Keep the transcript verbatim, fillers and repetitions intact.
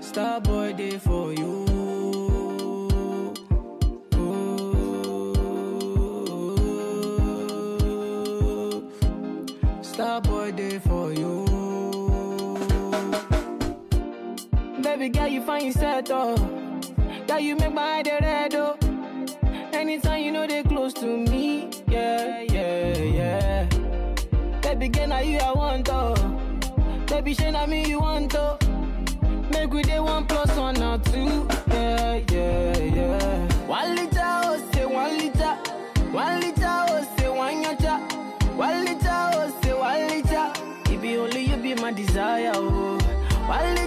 Star boy day for you. Star boy day for you. Baby girl, you find yourself oh. Girl, you make my eye dey red oh. Anytime you know they close to me, yeah, yeah, yeah. Baby girl, now you I want oh. Baby, shey na me you want oh. Make we dey one plus one or two, yeah, yeah, yeah. One liter oh, say one liter. One liter oh, say one yacha. One liter oh, say one liter. It be only you be my desire oh. One